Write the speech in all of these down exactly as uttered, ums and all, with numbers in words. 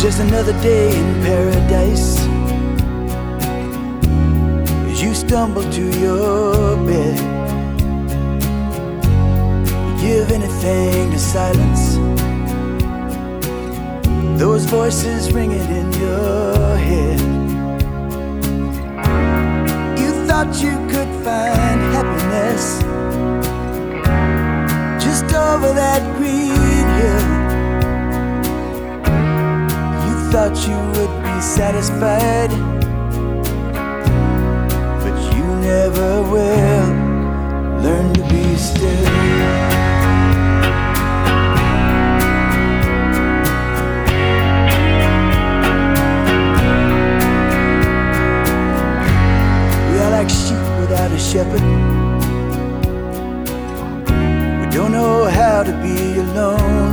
just another day in paradise. As you stumble to your bed, you give anything to silence those voices ringing in your head. You thought you could find happiness just over that green hill. You thought you would be satisfied, but you never will. Learn to be still. Like sheep without a shepherd, we don't know how to be alone.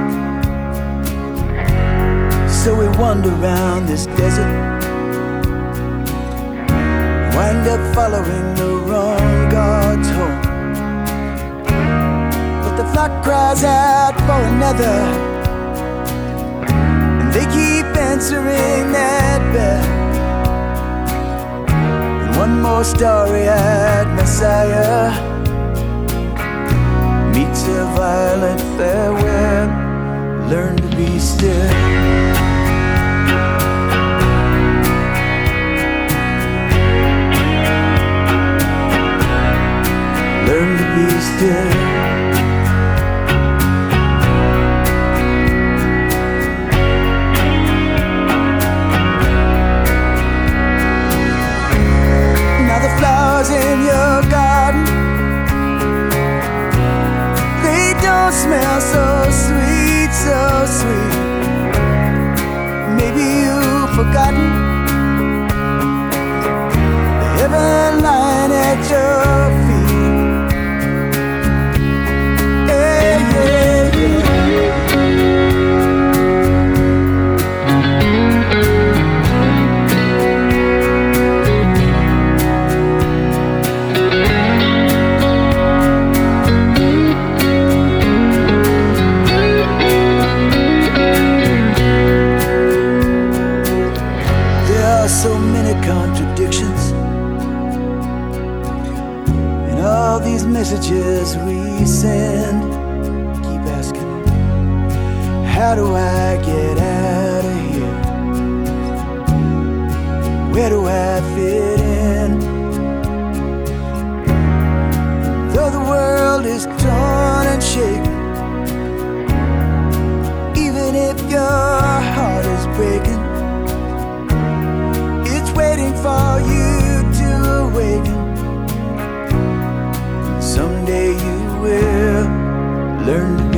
So we wander around this desert, wind up following the wrong God's home. But the flock cries out for another, and they keep answering that bell. One more starry-eyed Messiah meets a violent farewell. Learn to be still. Learn to be still. In your garden, they don't smell so sweet, so sweet. Maybe you've forgotten the heaven lying at your feet. Yeah, yeah, yeah. So many contradictions in all these messages we send. Keep asking, how do I get out of here? Where do I fit in? Though the world is torn and shaken, even if your heart is breaking, waiting for you to awaken. Someday you will learn to be